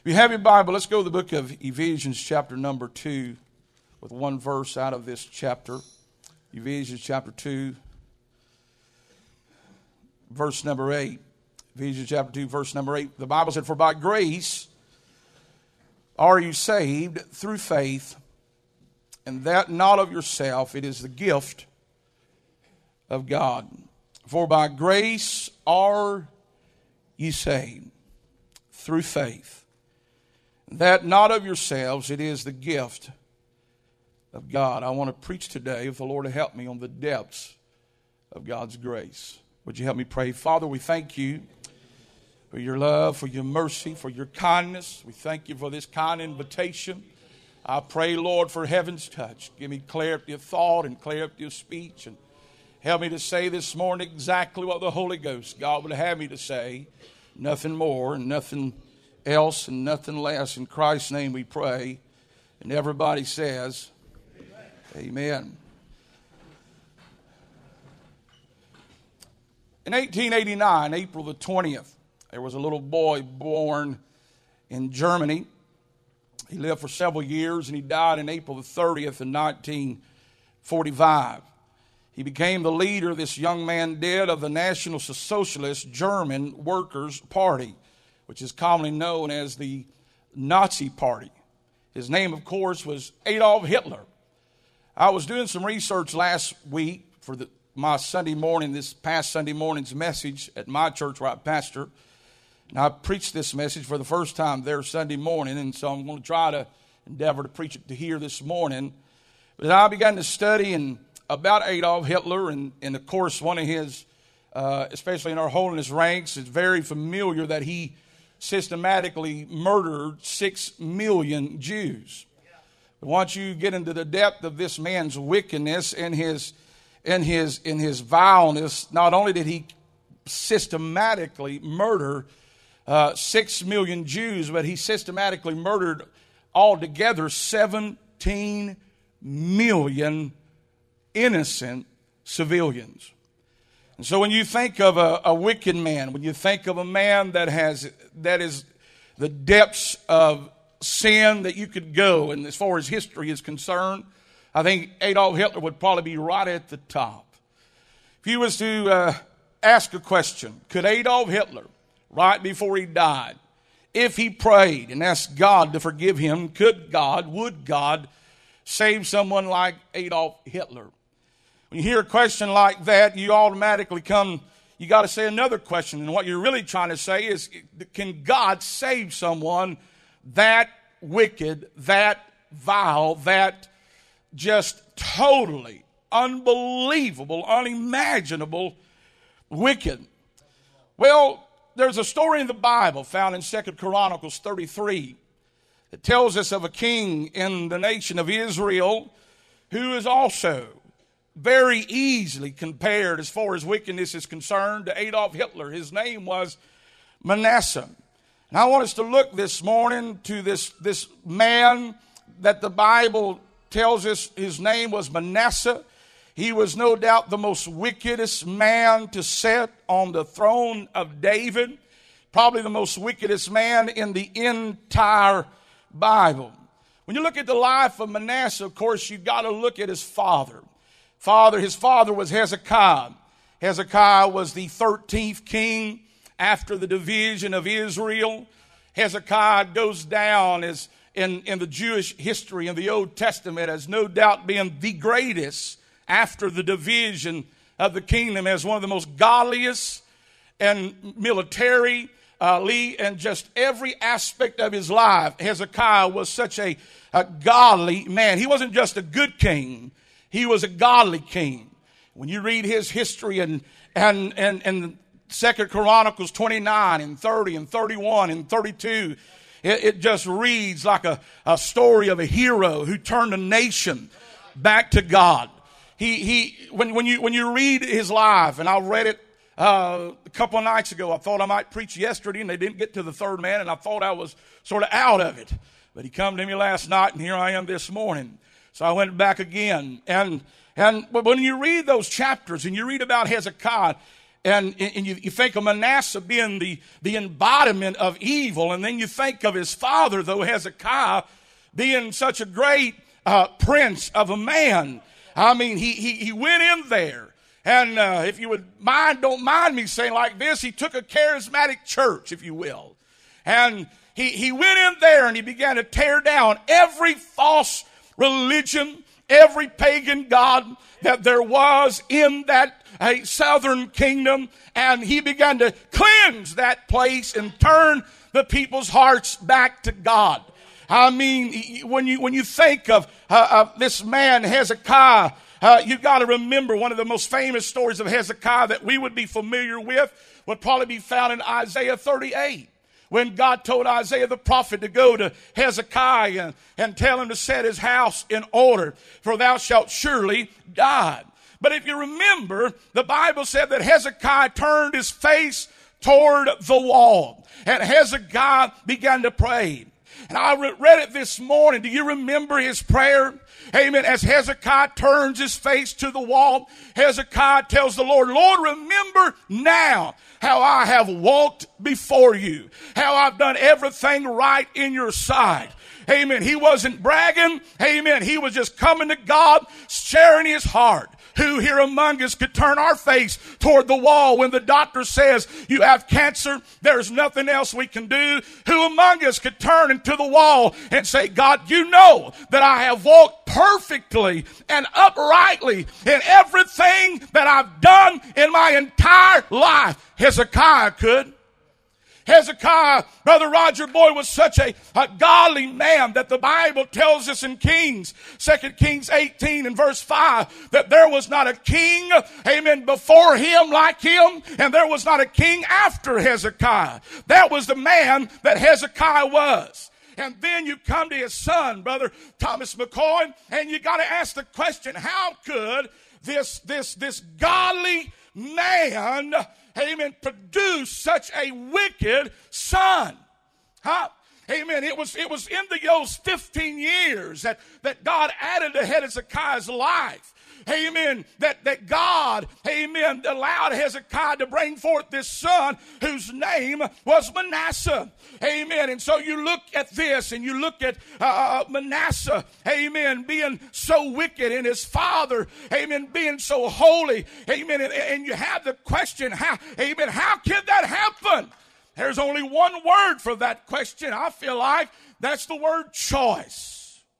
you have your Bible, let's go to the book of Ephesians chapter number 2 with one verse out of this chapter. Ephesians chapter 2, verse number 8. Ephesians chapter 2, verse number 8. The Bible said, "For by grace are you saved through faith, and that not of yourself, it is the gift of God. For by grace are ye saved through faith, that not of yourselves, it is the gift of God." I want to preach today, if the Lord will help me, on the depths of God's grace. Would you help me pray? Father, we thank you for your love, for your mercy, for your kindness. We thank you for this kind invitation. I pray, Lord, for heaven's touch. Give me clarity of thought and clarity of speech, and help me to say this morning exactly what the Holy Ghost, God, would have me to say. Nothing more and nothing else and nothing less. In Christ's name we pray. And everybody says, Amen. In 1889, April the 20th, there was a little boy born in Germany. He lived for several years, and he died in April the 30th in 1945. He became the leader, this young man did, of the National Socialist German Workers' Party, which is commonly known as the Nazi Party. His name, of course, was Adolf Hitler. I was doing some research last week for my Sunday morning, this past Sunday morning's message at my church where I pastor. And I preached this message for the first time there Sunday morning, and so I'm going to try to endeavor to preach it to here this morning. But I began to study about Adolf Hitler, and of course one of his, especially in our holiness ranks, it's very familiar that he systematically murdered 6 million Jews. But once you get into the depth of this man's wickedness and his vileness, not only did he systematically murder 6 million Jews, but he systematically murdered altogether 17 million innocent civilians. And so when you think of a wicked man, when you think of a man that is the depths of sin that you could go, and as far as history is concerned, I think Adolf Hitler would probably be right at the top. If you was to ask a question, could Adolf Hitler, right before he died, if he prayed and asked God to forgive him, would God save someone like Adolf Hitler? When you hear a question like that, you automatically you got to say another question. And what you're really trying to say is, can God save someone that wicked, that vile, that just totally unbelievable, unimaginable wicked? Well, there's a story in the Bible found in 2 Chronicles 33 that tells us of a king in the nation of Israel who is also very easily compared as far as wickedness is concerned to Adolf Hitler. His name was Manasseh. And I want us to look this morning to this man that the Bible tells us his name was Manasseh. He was no doubt the most wickedest man to sit on the throne of David. Probably the most wickedest man in the entire Bible. When you look at the life of Manasseh, of course, you've got to look at his father. His father was Hezekiah. Hezekiah was the 13th king after the division of Israel. Hezekiah goes down as in the Jewish history in the Old Testament as no doubt being the greatest after the division of the kingdom, as one of the most godliest and military and just every aspect of his life. Hezekiah was such a godly man. He wasn't just a good king. He was a godly king. When you read his history and 2 Chronicles 29 and 30 and 31 and 32, it just reads like a story of a hero who turned a nation back to God. When you read his life, and I read it a couple of nights ago, I thought I might preach yesterday, and they didn't get to the third man, and I thought I was sort of out of it. But he come to me last night, and here I am this morning. So I went back again. But when you read those chapters and you read about Hezekiah, And you think of Manasseh being the embodiment of evil, and then you think of his father, though, Hezekiah, being such a great prince of a man. I mean, he went in there, and if you don't mind me saying like this, he took a charismatic church, if you will, and he went in there and he began to tear down every false religion, every pagan god that there was in that southern kingdom, and he began to cleanse that place and turn the people's hearts back to God. I mean, when you think of this man Hezekiah, you've got to remember one of the most famous stories of Hezekiah that we would be familiar with would probably be found in Isaiah 38. When God told Isaiah the prophet to go to Hezekiah and tell him to set his house in order, for thou shalt surely die. But if you remember, the Bible said that Hezekiah turned his face toward the wall, and Hezekiah began to pray. And I read it this morning. Do you remember his prayer? Amen. As Hezekiah turns his face to the wall, Hezekiah tells the Lord, Lord, remember now how I have walked before you, how I've done everything right in your sight. Amen. He wasn't bragging. Amen. He was just coming to God, sharing his heart. Who here among us could turn our face toward the wall when the doctor says you have cancer, there's nothing else we can do? Who among us could turn into the wall and say, God, you know that I have walked perfectly and uprightly in everything that I've done in my entire life? Hezekiah could. Hezekiah, Brother Roger Boy, was such a godly man that the Bible tells us in Kings, 2 Kings 18 and verse 5, that there was not a king, amen, before him like him, and there was not a king after Hezekiah. That was the man that Hezekiah was. And then you come to his son, Brother Thomas McCoy, and you got to ask the question, how could this godly man, amen, produce such a wicked son? Huh? Amen. It was in those 15 years that God added to Hezekiah's life. Amen. That God, amen, allowed Hezekiah to bring forth this son whose name was Manasseh. Amen. And so you look at this and you look at Manasseh, amen, being so wicked, and his father, amen, being so holy. Amen. And you have the question, how can that happen? There's only one word for that question. I feel like that's the word choice.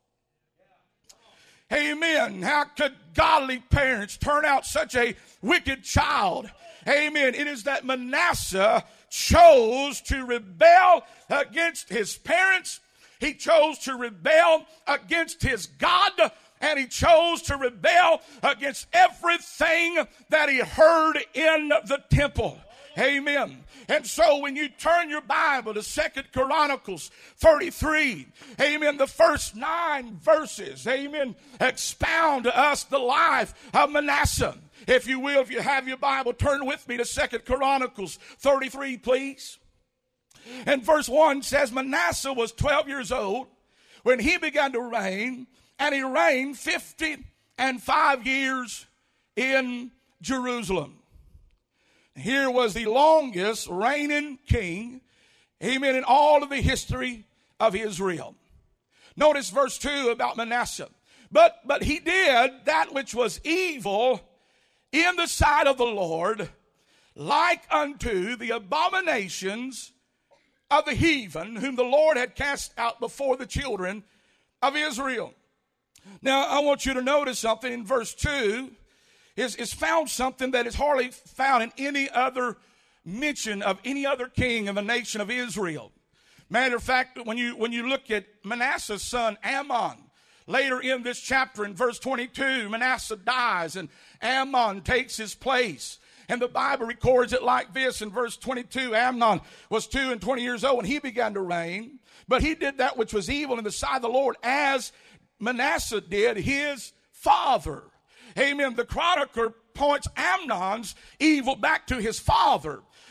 Amen. How could godly parents turn out such a wicked child? Amen. It is that Manasseh chose to rebel against his parents. He chose to rebel against his God. And he chose to rebel against everything that he heard in the temple. Amen. And so when you turn your Bible to 2 Chronicles 33, amen, the first 9 verses, amen, expound to us the life of Manasseh. If you will, if you have your Bible, turn with me to 2 Chronicles 33, please. And verse 1 says, Manasseh was 12 years old when he began to reign, and he reigned 55 years in Jerusalem. Here was the longest reigning king, amen, in all of the history of Israel. Notice verse 2 about Manasseh. But he did that which was evil in the sight of the Lord, like unto the abominations of the heathen, whom the Lord had cast out before the children of Israel. Now, I want you to notice something in verse 2. Is found something that is hardly found in any other mention of any other king in the nation of Israel. Matter of fact, when you look at Manasseh's son Ammon, later in this chapter in verse 22, Manasseh dies and Ammon takes his place. And the Bible records it like this in verse 22. Ammon was 22 years old when he began to reign, but he did that which was evil in the sight of the Lord, as Manasseh did his father. Amen. The chronicler points Amnon's evil back to his father.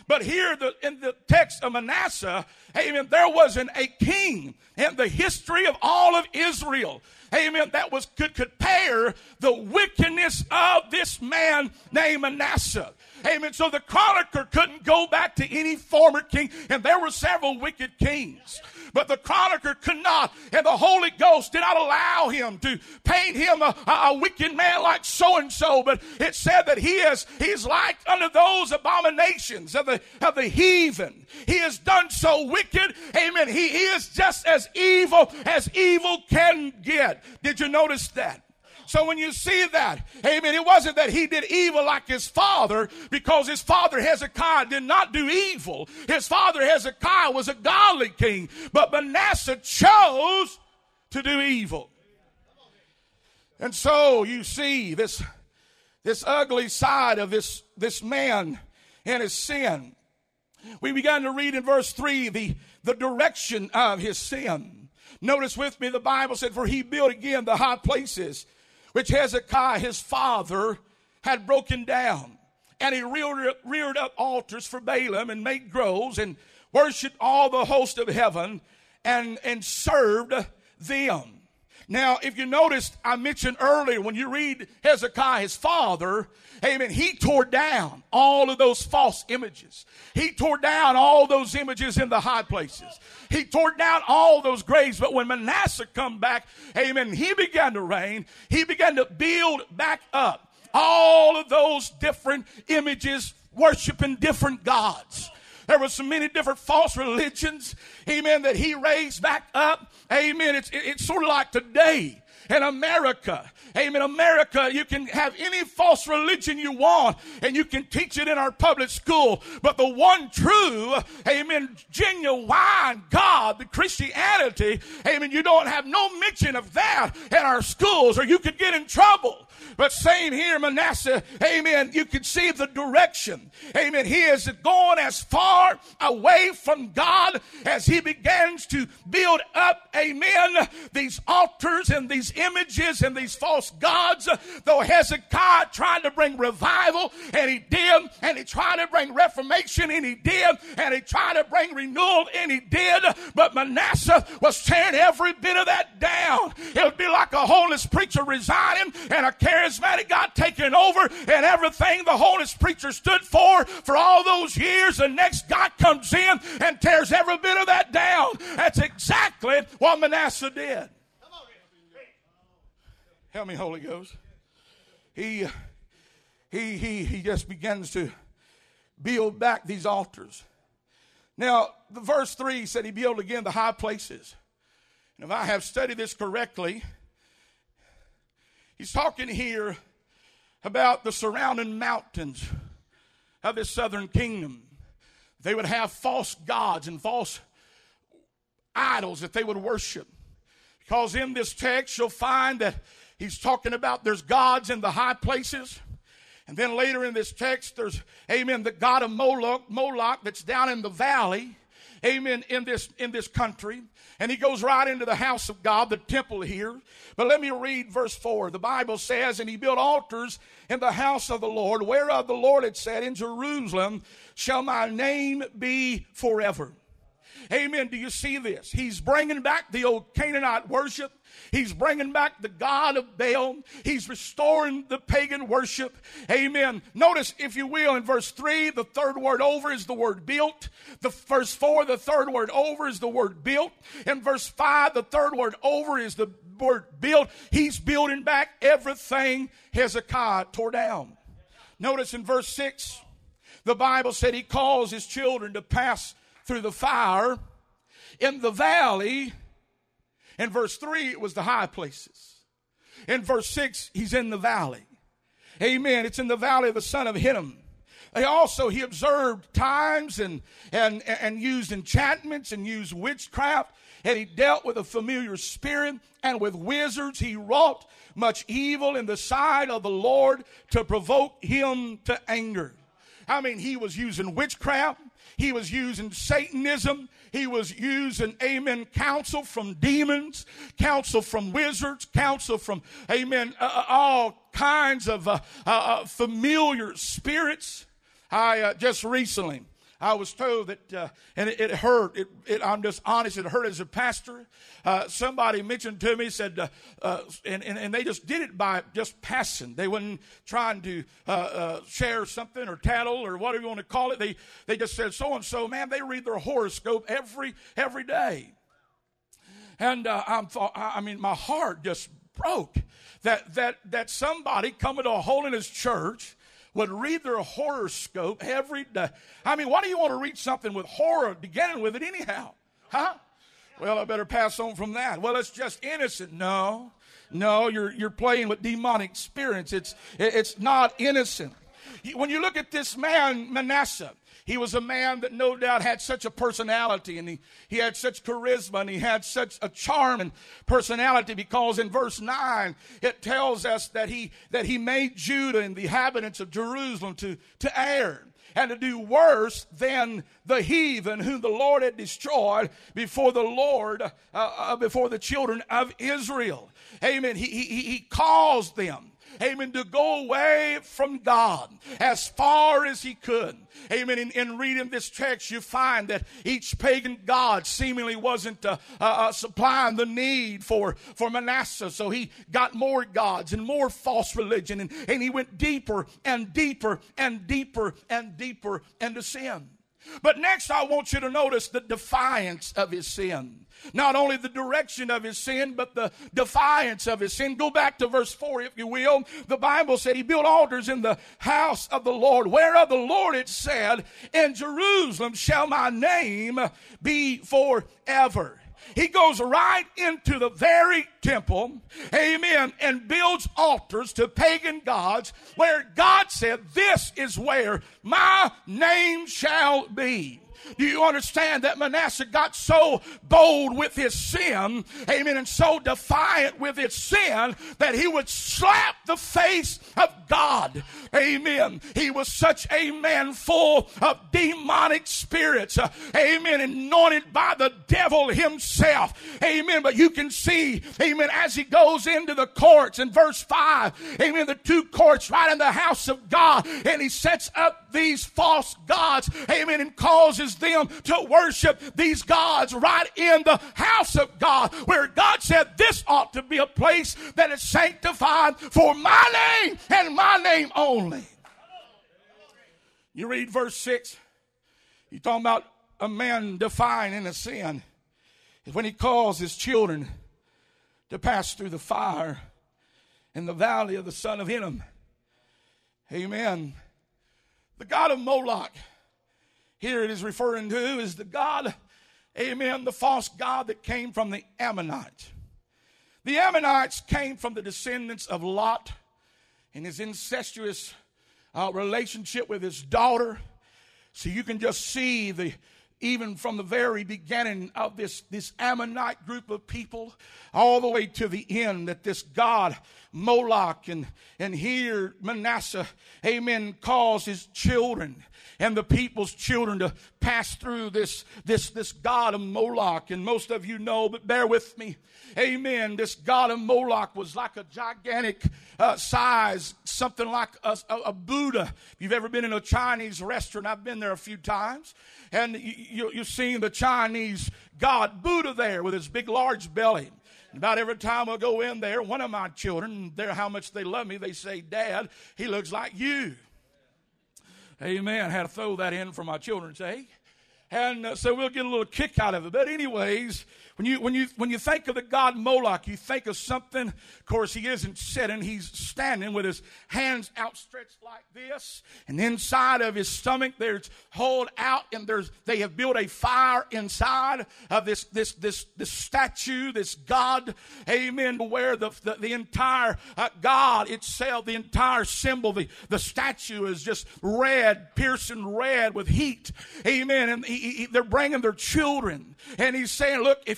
But here in the text of Manasseh, amen, there wasn't a king in the history of all of Israel, amen, that could compare the wickedness of this man named Manasseh. Amen. So the chronicler couldn't go back to any former king, and there were several wicked kings. But the chronicler could not, and the Holy Ghost did not allow him to paint him a wicked man like so-and-so. But it said that he is like unto those abominations of the heathen. He has done so wicked. Amen. He is just as evil can get. Did you notice that? So when you see that, amen, it wasn't that he did evil like his father, because his father Hezekiah did not do evil. His father Hezekiah was a godly king, but Manasseh chose to do evil. And so you see this ugly side of this man and his sin. We began to read in verse 3 the direction of his sin. Notice with me, the Bible said, for he built again the high places which Hezekiah his father had broken down. And he reared up altars for Baalim and made groves and worshiped all the host of heaven and served them. Now, if you noticed, I mentioned earlier, when you read Hezekiah his father, amen, he tore down all of those false images. He tore down all those images in the high places. He tore down all those graves. But when Manasseh come back, amen, he began to reign. He began to build back up all of those different images, worshiping different gods. There were so many different false religions, amen, that he raised back up. Amen. It's sort of like today in America. Amen. America, you can have any false religion you want, and you can teach it in our public school. But the one true, amen, genuine God, the Christianity, amen, you don't have no mention of that in our schools, or you could get in trouble. But same here, Manasseh, amen, you can see the direction. Amen. He is going as far away from God as he begins to build up, amen, these altars and these images and these false gods. Though Hezekiah tried to bring revival, and he did, and he tried to bring reformation, and he did, and he tried to bring renewal, and he did, but Manasseh was tearing every bit of that down. It would be like a holiness preacher resigning and a charismatic God taking over, and everything the holiness preacher stood for all those years, the next guy comes in and tears every bit of that down. That's exactly what Manasseh did. Help me, Holy Ghost. He just begins to build back these altars. Now, the verse 3 said he built again the high places. And if I have studied this correctly, he's talking here about the surrounding mountains of this southern kingdom. They would have false gods and false idols that they would worship. Because in this text, you'll find that he's talking about there's gods in the high places. And then later in this text, there's, amen, the god of Moloch that's down in the valley, amen, in this country. And he goes right into the house of God, the temple here. But let me read verse 4. The Bible says, and he built altars in the house of the Lord, whereof the Lord had said, in Jerusalem shall my name be forever. Amen. Do you see this? He's bringing back the old Canaanite worship. He's bringing back the god of Baal. He's restoring the pagan worship. Amen. Notice, if you will, in verse 3, the third word over is the word built. The verse 4, the third word over is the word built. In verse 5, the third word over is the word built. He's building back everything Hezekiah tore down. Notice in verse 6, the Bible said he caused his children to pass through the fire in the valley. In verse 3, it was the high places. In verse 6, he's in the valley. Amen. It's in the valley of the son of Hinnom. He observed times and used enchantments and used witchcraft. And he dealt with a familiar spirit and with wizards. He wrought much evil in the sight of the Lord to provoke him to anger. I mean, he was using witchcraft. He was using Satanism. He was using, amen, counsel from demons, counsel from wizards, counsel from, amen, all kinds of familiar spirits. I just recently, I was told that, and it hurt. I'm just honest, it hurt as a pastor. Somebody mentioned to me, said, and they just did it by just passing. They weren't trying to share something or tattle or whatever you want to call it. They just said, so-and-so, man, they read their horoscope every day. And my heart just broke that somebody coming to a holiness church would read their horoscope every day. I mean, why do you want to read something with horror beginning with it anyhow? Huh? Well, I better pass on from that. Well, it's just innocent. No, you're playing with demonic spirits. It's not innocent. When you look at this man, Manasseh, he was a man that no doubt had such a personality, and he had such charisma, and he had such a charm and personality, because in verse 9 it tells us that he made Judah and the inhabitants of Jerusalem to err and to do worse than the heathen whom the Lord had destroyed before the children of Israel. Amen. He caused them, amen, to go away from God as far as he could. Amen. In reading this text, you find that each pagan god seemingly wasn't supplying the need for Manasseh. So he got more gods and more false religion, and he went deeper and deeper and deeper and deeper into sin. But next, I want you to notice the defiance of his sin. Not only the direction of his sin, but the defiance of his sin. Go back to verse 4, if you will. The Bible said he built altars in the house of the Lord, whereof the Lord had said, in Jerusalem shall my name be forever. He goes right into the very temple, amen, and builds altars to pagan gods where God said, this is where my name shall be. Do you understand that Manasseh got so bold with his sin, amen, and so defiant with his sin that he would slap the face of God, amen. He was such a man full of demonic spirits, amen, anointed by the devil himself, amen. But you can see, amen, as he goes into the courts in verse 5, amen, the two courts right in the house of God, and he sets up these false gods, amen, and causes them to worship these gods right in the house of God, where God said this ought to be a place that is sanctified for my name and my name only. You read verse 6, you're talking about a man defying in a sin. Is when he calls his children to pass through the fire in the valley of the son of Hinnom. Amen. The god of Moloch, here it is referring to, is the god, amen, the false god that came from the Ammonites. The Ammonites came from the descendants of Lot and his incestuous relationship with his daughter. So you can just see even from the very beginning of this Ammonite group of people all the way to the end, that this god Moloch and here Manasseh, amen, caused his children and the people's children to pass through this god of Moloch. And most of you know, but bear with me, amen, this god of Moloch was like a gigantic size, something like a Buddha. If you've ever been in a Chinese restaurant, I've been there a few times, and you've seen the Chinese god Buddha there with his big large belly. About every time I go in there, one of my children, how much they love me, they say, Dad, he looks like you. Amen. I had to throw that in for my children's sake. And so we'll get a little kick out of it. But anyways, when you think of the god Moloch, you think of something. Of course, he isn't sitting. He's standing with his hands outstretched like this. And inside of his stomach, there's hold out, and they have built a fire inside of this statue, this god. Amen. Where the entire god itself, the entire symbol, the statue is just red, piercing red with heat. Amen. And they're bringing their children. And he's saying, look, if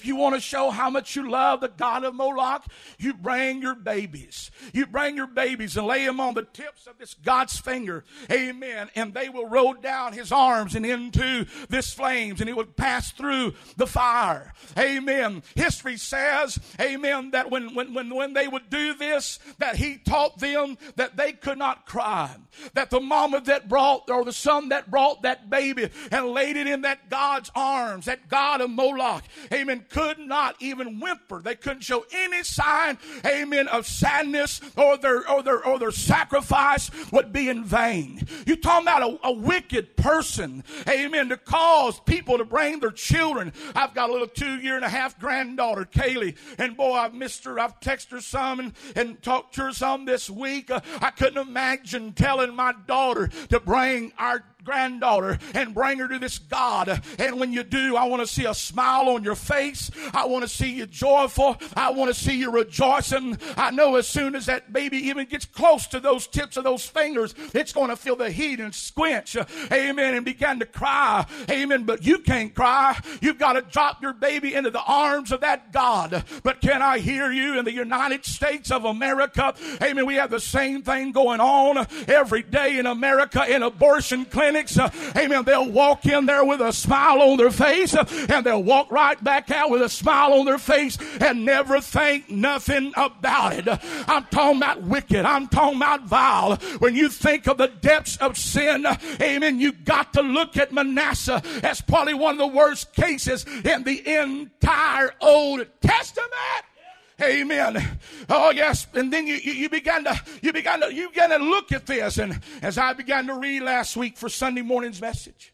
You want to show how much you love the god of Moloch? You bring your babies. You bring your babies and lay them on the tips of this God's finger. Amen. And they will roll down his arms and into this flames, and it would pass through the fire. Amen. History says, amen, that when they would do this, that he taught them that they could not cry. That the mama that brought, or the son that brought that baby and laid it in that God's arms, that God of Moloch, amen, could not even whimper. They couldn't show any sign, amen, of sadness, or their sacrifice would be in vain. You're talking about a wicked person, amen, to cause people to bring their children. I've got a little 2-year-and-a-half granddaughter, Kaylee, and boy, I've missed her. I've texted her some and talked to her some this week. I couldn't imagine telling my daughter to bring our granddaughter and bring her to this God. And when you do, I want to see a smile on your face. I want to see you joyful. I want to see you rejoicing. I know as soon as that baby even gets close to those tips of those fingers, it's going to feel the heat and squinch. Amen. And begin to cry. Amen. But you can't cry. You've got to drop your baby into the arms of that God. But can I hear you? In the United States of America, amen, we have the same thing going on every day in America in abortion clinics. Amen. They'll walk in there with a smile on their face, and they'll walk right back out with a smile on their face and never think nothing about it. I'm talking about wicked. I'm talking about vile. When you think of the depths of sin, amen, you got to look at Manasseh as probably one of the worst cases in the entire Old Testament. Amen. Oh yes, and then you began to look at this, and as I began to read last week for Sunday morning's message,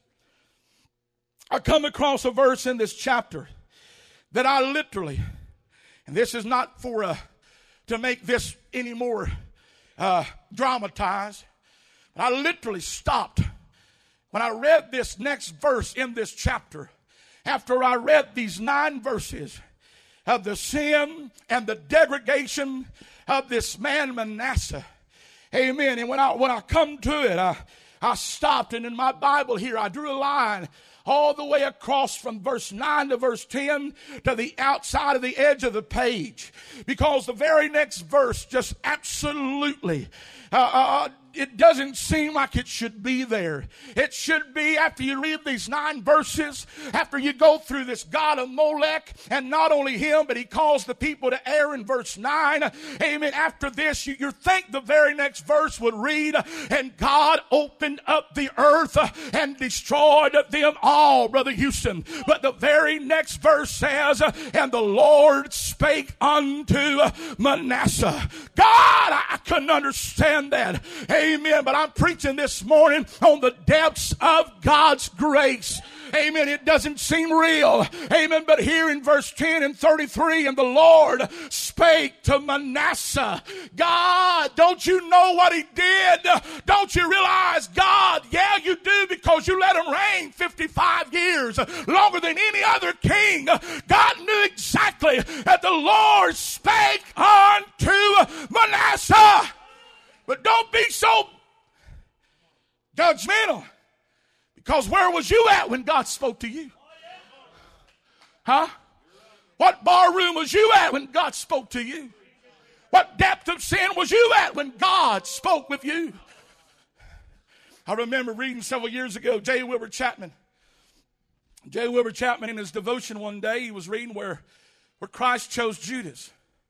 I come across a verse in this chapter that I literally, and this is not for to make this any more dramatized, but I literally stopped when I read this next verse in this chapter. After I read these 9 verses of the sin and the degradation of this man Manasseh. Amen. And when I come to it, I stopped, and in my Bible here I drew a line all the way across from verse 9 to verse 10 to the outside of the edge of the page. Because the very next verse just absolutely it doesn't seem like it should be there. It should be, after you read these 9 verses, after you go through this God of Molech, and not only him, but he calls the people to err in verse 9. Amen. After this, you think the very next verse would read, and God opened up the earth and destroyed them all, Brother Houston. But the very next verse says, and the Lord spake unto Manasseh. God, I couldn't understand that. Amen. But I'm preaching this morning on the depths of God's grace. Amen. It doesn't seem real. Amen. But here in verse 10 and 33, and the Lord spake to Manasseh. God, don't you know what he did? Don't you realize, God? Yeah, you do, because you let him reign 55 years, longer than any other king. God knew exactly that the Lord spake unto Manasseh. But don't be so judgmental, because where was you at when God spoke to you? Huh? What bar room was you at when God spoke to you? What depth of sin was you at when God spoke with you? I remember reading several years ago, J. Wilbur Chapman. J. Wilbur Chapman, in his devotion one day, he was reading where Christ chose Judas.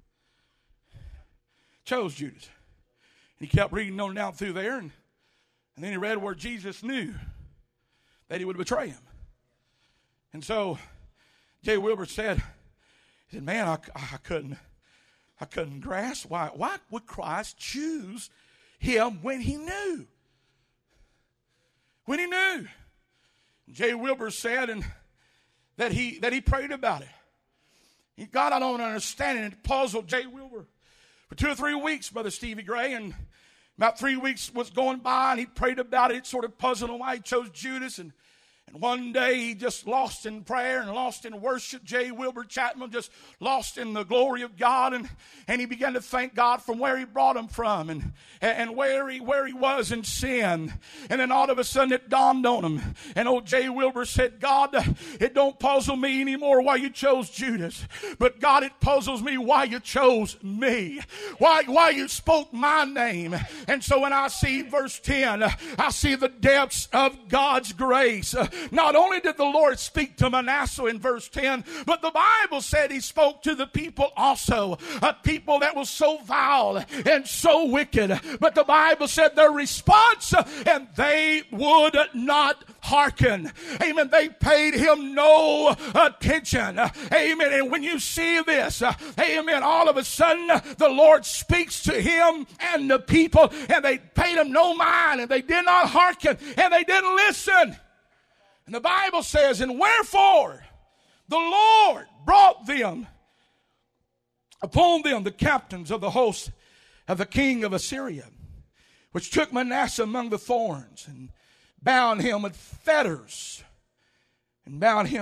Chose Judas. And he kept reading on down through there, and then he read where Jesus knew that he would betray him. And so J. Wilbur said, man, I couldn't grasp why would Christ choose him when he knew? When he knew. J. Wilbur said that he prayed about it. God, I don't understand it. It puzzled J. Wilbur for 2 or 3 weeks, Brother Stevie Gray, and about 3 weeks was going by, and he prayed about it. It sort of puzzled him why he chose Judas, and And one day he just lost in prayer and lost in worship. J. Wilbur Chapman just lost in the glory of God. And he began to thank God from where he brought him from and where he was in sin. And then all of a sudden it dawned on him. And old J. Wilbur said, God, it don't puzzle me anymore why you chose Judas. But God, it puzzles me why you chose me. Why you spoke my name. And so when I see verse 10, I see the depths of God's grace. Not only did the Lord speak to Manasseh in verse 10, but the Bible said he spoke to the people also, a people that was so vile and so wicked. But the Bible said their response, and they would not hearken. Amen. They paid him no attention. Amen. And when you see this, amen, all of a sudden the Lord speaks to him and the people, and they paid him no mind, and they did not hearken, and they didn't listen. And the Bible says, and wherefore the Lord brought them upon them the captains of the host of the king of Assyria, which took Manasseh among the thorns and bound him with fetters, and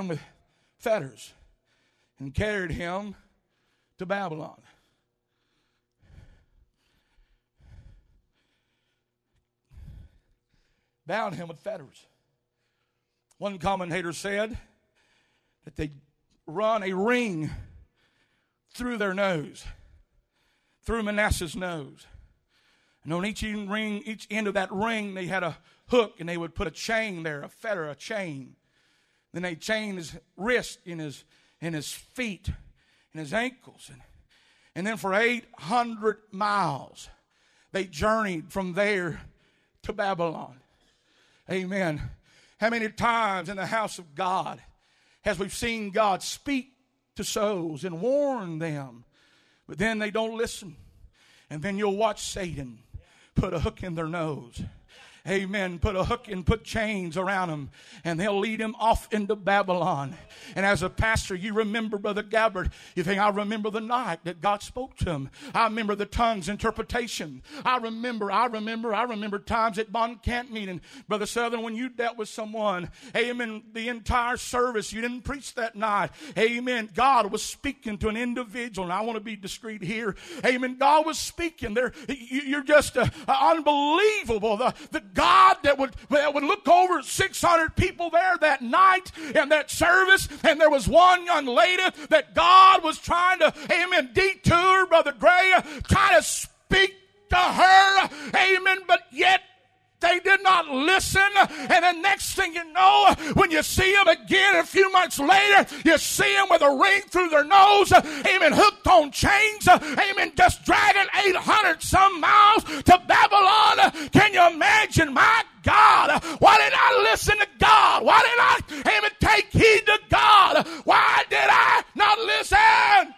carried him to Babylon. Bound him with fetters. One commentator said that they run a ring through their nose, through Manasseh's nose. And on each end of that ring, they had a hook, and they would put a chain there, a fetter, a chain. Then they chained his wrist and his feet and his ankles. And then for 800 miles, they journeyed from there to Babylon. Amen. How many times in the house of God has we seen God speak to souls and warn them, but then they don't listen? And then you'll watch Satan put a hook in their nose. Amen. Put a hook and put chains around them, and they'll lead him off into Babylon. And as a pastor, you remember Brother Gabbard. You think, I remember the night that God spoke to him. I remember the tongues interpretation. I remember times at Bond Camp meeting, Brother Southern, when you dealt with someone. Amen. The entire service, you didn't preach that night. Amen. God was speaking to an individual, and I want to be discreet here. Amen. God was speaking there. You're just unbelievable. The God that would look over 600 people there that night in that service, and there was one young lady that God was trying to, amen, detour, Brother Gray, try to speak to her, amen, but yet they did not listen. And the next thing you know, when you see them again a few months later, you see them with a ring through their nose, amen, hooked on chains, amen, just dragging 800 some miles to Babylon. Can you imagine? My God, why did I listen to God? Why did I, amen, take heed to God? Why did I not listen?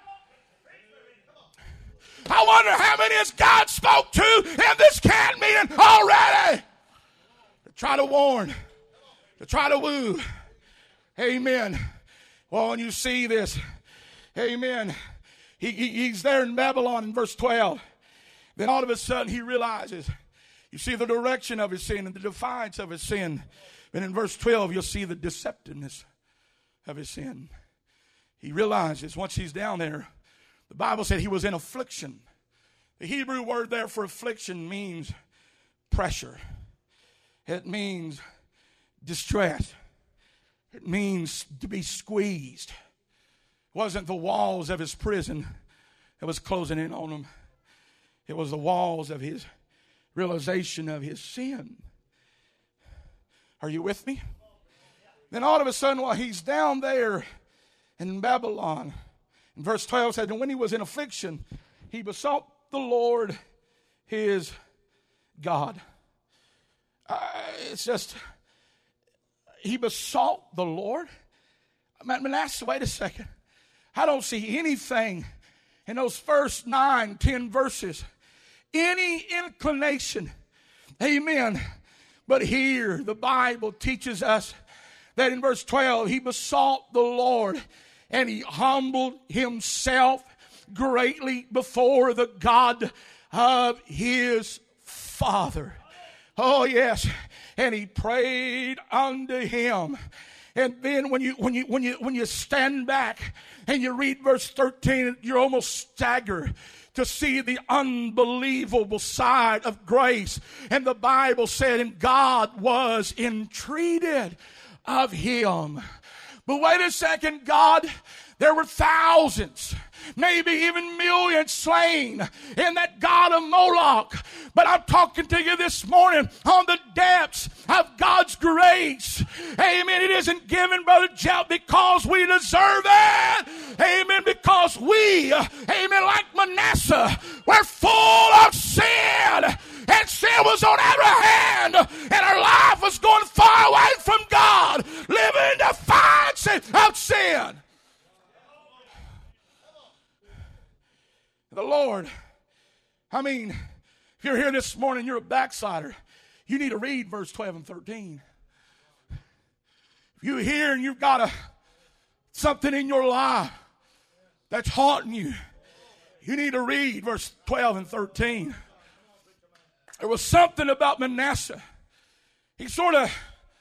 I wonder how many has God spoke to in this camp meeting already. Try to warn, to try to woo. Amen. Well, when you see this, amen, he's there in Babylon in verse 12. Then all of a sudden he realizes, you see the direction of his sin and the defiance of his sin. And in verse 12, you'll see the deceptiveness of his sin. He realizes once he's down there, the Bible said he was in affliction. The Hebrew word there for affliction means pressure. It means distress. It means to be squeezed. It wasn't the walls of his prison that was closing in on him. It was the walls of his realization of his sin. Are you with me? Then all of a sudden, while he's down there in Babylon, in verse 12 said, and when he was in affliction, he besought the Lord his God. It's just, he besought the Lord. Manasseh, wait a second. I don't see anything in those first 9, 10 verses, any inclination. Amen. But here, the Bible teaches us that in verse 12, he besought the Lord and he humbled himself greatly before the God of his father. Oh, yes. And he prayed unto him. And then when you stand back and you read verse 13, you're almost staggered to see the unbelievable side of grace. And the Bible said, and God was entreated of him. But wait a second, God, there were thousands, maybe even millions slain in that god of Moloch. But I'm talking to you this morning on the depths of God's grace. Amen. It isn't given, Brother Jeff, because we deserve it. Amen. Because we, amen, like Manasseh, we're full of sin. And sin was on every hand. And our life was going far away from God, living in defiance of sin. The Lord, I mean, if you're here this morning, you're a backslider, you need to read verse 12 and 13. If you're here and you've got something in your life that's haunting you, you need to read verse 12 and 13. There was something about Manasseh. He sort of,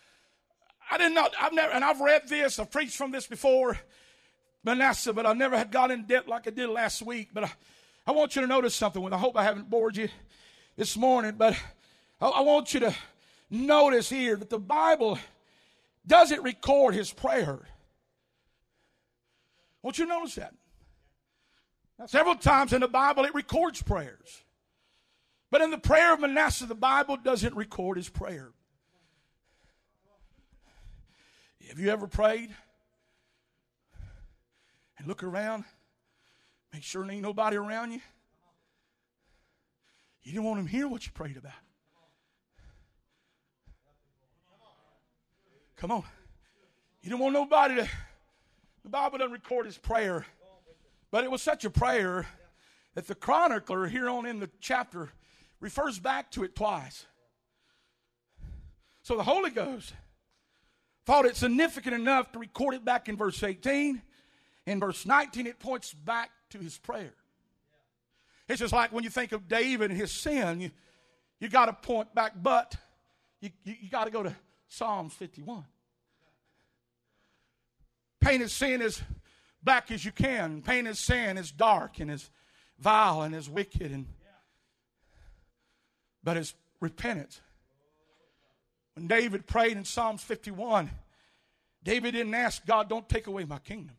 I've read this, I've preached from this before, Manasseh, but I never had got in depth like I did last week. But I want you to notice something. I hope I haven't bored you this morning, but I want you to notice here that the Bible doesn't record his prayer. I want you to notice that. Now, several times in the Bible it records prayers. But in the prayer of Manasseh, the Bible doesn't record his prayer. Have you ever prayed and look around, make sure there ain't nobody around you? You didn't want him to hear what you prayed about. Come on. You didn't want nobody to. The Bible doesn't record his prayer. But it was such a prayer that the chronicler here on in the chapter refers back to it twice. So the Holy Ghost thought it significant enough to record it back in verse 18. In verse 19, it points back to his prayer. It's just like when you think of David and his sin, you got to point back, but you got to go to Psalms 51. Paint his sin as black as you can. Paint his sin as dark and as vile and as wicked, but his repentance. When David prayed in Psalms 51, David didn't ask God, don't take away my kingdom.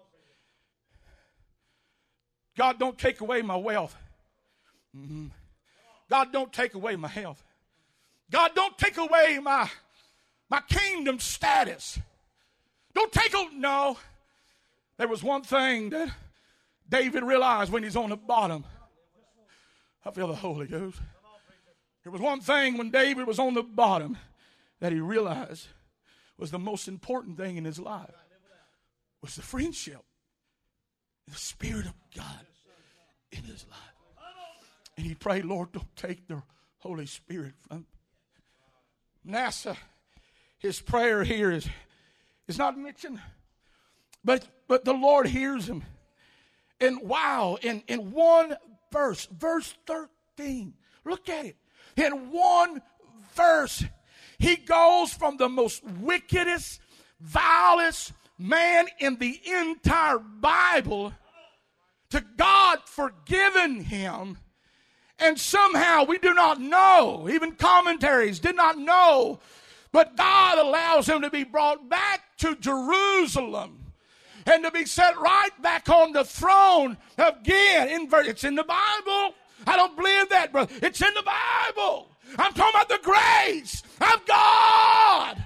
God, don't take away my wealth. Mm-hmm. God, don't take away my health. God, don't take away my kingdom status. Don't take away. No. There was one thing that David realized when he's on the bottom. I feel the Holy Ghost. There was one thing when David was on the bottom that he realized was the most important thing in his life. Was the friendship, the Spirit of God in his life. And he prayed, Lord, don't take the Holy Spirit from Manasseh. His prayer here is not mentioned, but the Lord hears him. And wow, in one verse 13, look at it. In one verse, he goes from the most wickedest, vilest man in the entire Bible to God forgiving him. And somehow we do not know, even commentaries did not know, but God allows him to be brought back to Jerusalem and to be set right back on the throne again. It's in the Bible. I don't believe that, brother. It's in the Bible. I'm talking about the grace of God.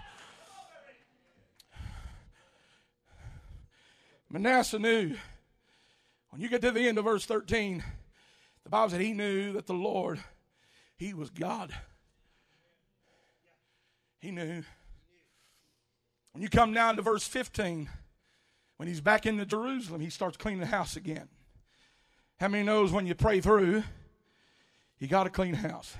Manasseh knew, when you get to the end of verse 13, the Bible said he knew that the Lord, he was God. He knew. When you come down to verse 15, when he's back into Jerusalem, he starts cleaning the house again. How many knows when you pray through, you got to clean the house?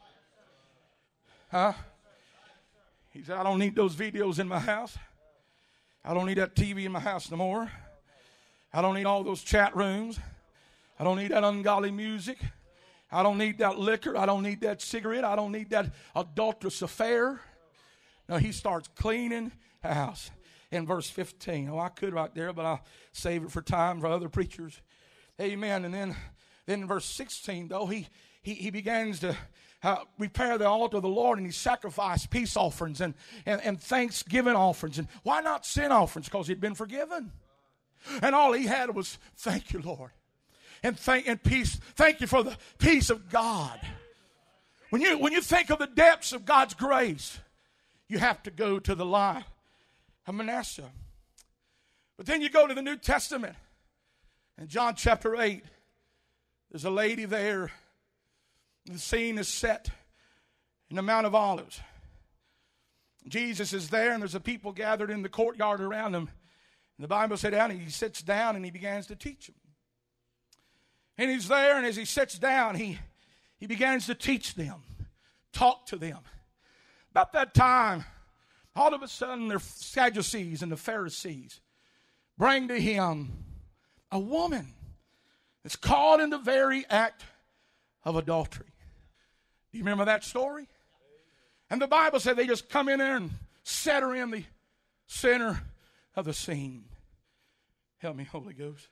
Huh? He said, I don't need those videos in my house. I don't need that TV in my house no more. I don't need all those chat rooms. I don't need that ungodly music. I don't need that liquor. I don't need that cigarette. I don't need that adulterous affair. No, he starts cleaning house. In verse 15. Oh, I could right there, but I'll save it for time for other preachers. Amen. And then in verse 16, though, he begins to repair the altar of the Lord, and he sacrificed peace offerings and thanksgiving offerings. And why not sin offerings? Because he'd been forgiven. And all he had was, thank you, Lord. And peace. Thank you for the peace of God. When you think of the depths of God's grace, you have to go to the life of Manasseh. But then you go to the New Testament. In John chapter 8, there's a lady there. The scene is set in the Mount of Olives. Jesus is there, and there's a people gathered in the courtyard around him. And the Bible said down, he sits down and he begins to teach them. And he's there, and as he sits down, he begins to teach them, talk to them. About that time, all of a sudden, the Sadducees and the Pharisees bring to him a woman that's caught in the very act of adultery. Do you remember that story? And the Bible said they just come in there and set her in the center of the scene. Help me, Holy Ghost.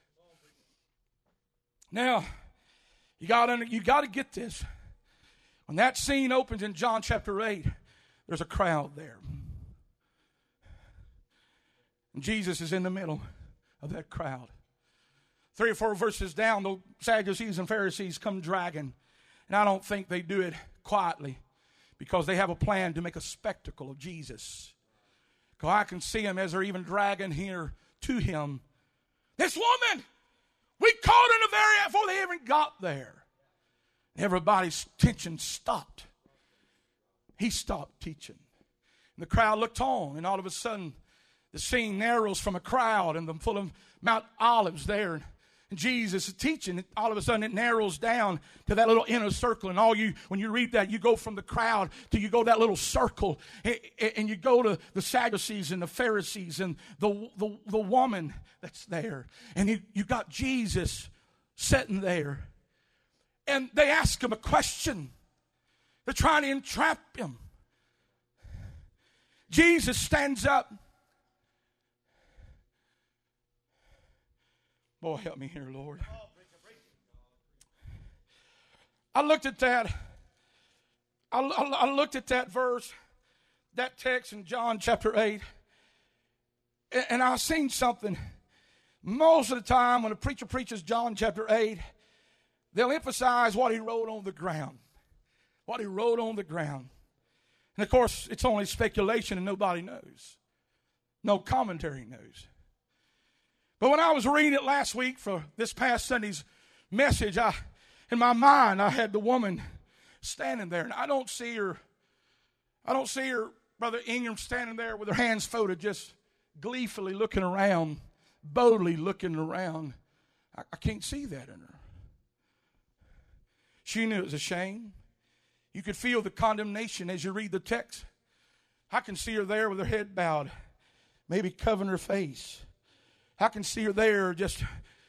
Now, you got to get this. When that scene opens in John chapter 8, there's a crowd there. And Jesus is in the middle of that crowd. 3 or 4 verses down, the Sadducees and Pharisees come dragging. And I don't think they do it quietly, because they have a plan to make a spectacle of Jesus. Because I can see them as they're even dragging here to him. This woman, we caught her in the very before they even got there. Everybody's attention stopped. He stopped teaching. And the crowd looked on, and all of a sudden, the scene narrows from a crowd and the full of Mount Olives there. And Jesus is teaching. All of a sudden it narrows down to that little inner circle. And when you read that, you go from the crowd to you go that little circle. And you go to the Sadducees and the Pharisees and the woman that's there. And you got Jesus sitting there. And they ask him a question. They're trying to entrap him. Jesus stands up. Boy, help me here, Lord. I looked at that. I looked at that verse, that text in John chapter 8, and I seen something. Most of the time when a preacher preaches John chapter 8, they'll emphasize what he wrote on the ground. What he wrote on the ground. And of course, it's only speculation and nobody knows. No commentary knows. But when I was reading it last week for this past Sunday's message, in my mind, I had the woman standing there. And I don't see her, Brother Ingram, standing there with her hands folded, just gleefully looking around, boldly looking around. I can't see that in her. She knew it was a shame. You could feel the condemnation as you read the text. I can see her there with her head bowed, maybe covering her face. I can see her there just,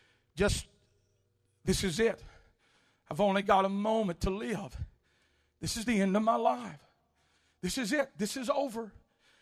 this is it. I've only got a moment to live. This is the end of my life. This is it. This is over.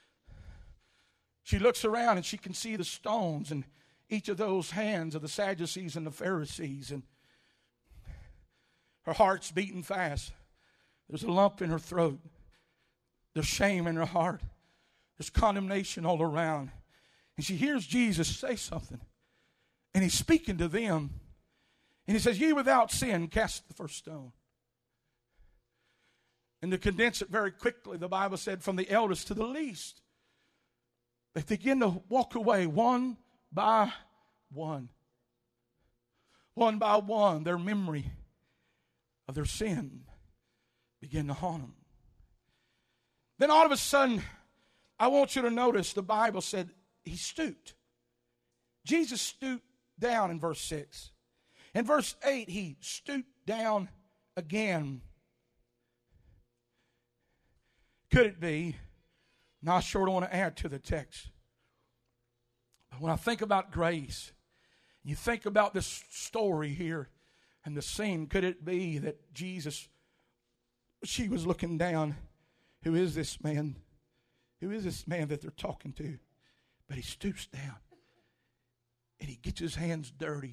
She looks around and she can see the stones in each of those hands of the Sadducees and the Pharisees. And her heart's beating fast. There's a lump in her throat. There's shame in her heart. There's condemnation all around. And she hears Jesus say something. And he's speaking to them. And he says, "Ye without sin, cast the first stone." And to condense it very quickly, the Bible said, from the eldest to the least, they begin to walk away one by one. One by one, their memory of their sin began to haunt them. Then all of a sudden, I want you to notice the Bible said he stooped. Jesus stooped down in verse 6. In verse 8, he stooped down again. Could it be? Now, I sure don't want to add to the text. But when I think about grace, you think about this story here And the scene, could it be that Jesus, she was looking down, who is this man? Who is this man that they're talking to? But he stoops down and he gets his hands dirty.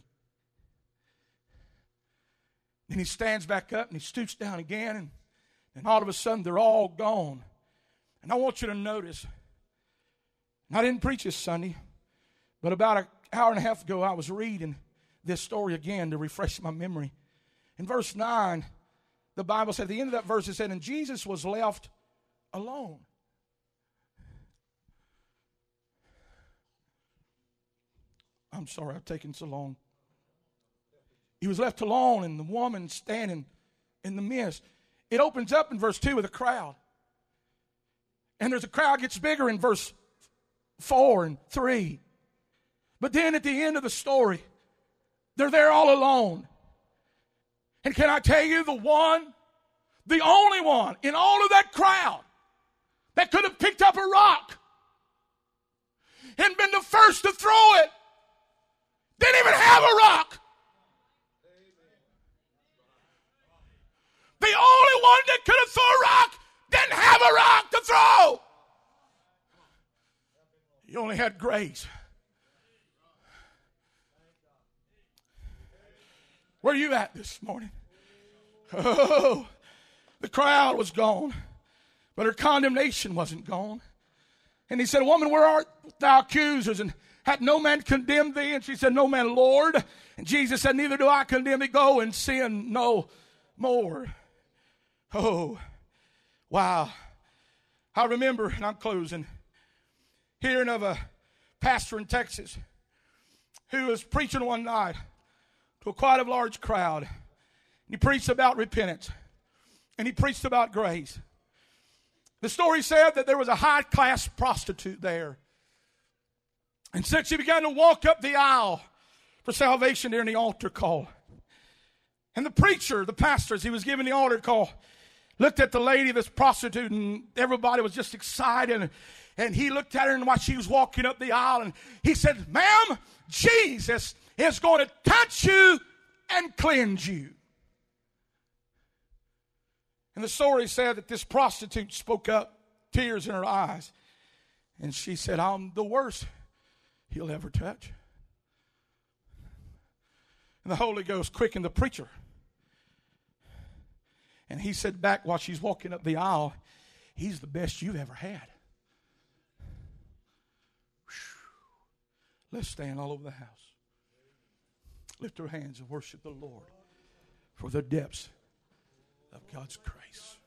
Then he stands back up and he stoops down again, and all of a sudden they're all gone. And I want you to notice, and I didn't preach this Sunday, but about an hour and a half ago I was reading this story again to refresh my memory. In verse 9, the Bible said, at the end of that verse it said, and Jesus was left alone. I'm sorry I've taken so long. He was left alone, and the woman standing in the midst. It opens up in verse 2 with a crowd. And there's a crowd gets bigger in verse 4 and 3. But then at the end of the story, they're there all alone. And can I tell you, the only one in all of that crowd that could have picked up a rock and been the first to throw it, didn't even have a rock. The only one that could have thrown a rock didn't have a rock to throw. He only had grace. Where are you at this morning? Oh, the crowd was gone, but her condemnation wasn't gone. And he said, woman, where art thou accusers? And had no man condemned thee? And she said, no man, Lord. And Jesus said, neither do I condemn thee. Go and sin no more. Oh, wow. I remember, and I'm closing, hearing of a pastor in Texas who was preaching one night to quite a large crowd. And he preached about repentance. And he preached about grace. The story said that there was a high-class prostitute there. And so she began to walk up the aisle for salvation during the altar call. And the preacher, the pastor, as he was giving the altar call, looked at the lady, this prostitute, and everybody was just excited. And he looked at her and while she was walking up the aisle, and he said, ma'am, Jesus is going to touch you and cleanse you. And the story said that this prostitute spoke up, tears in her eyes. And she said, I'm the worst he'll ever touch. And the Holy Ghost quickened the preacher. And he said back while she's walking up the aisle, he's the best you've ever had. Let's stand all over the house. Lift our hands and worship the Lord for the depths of God's grace.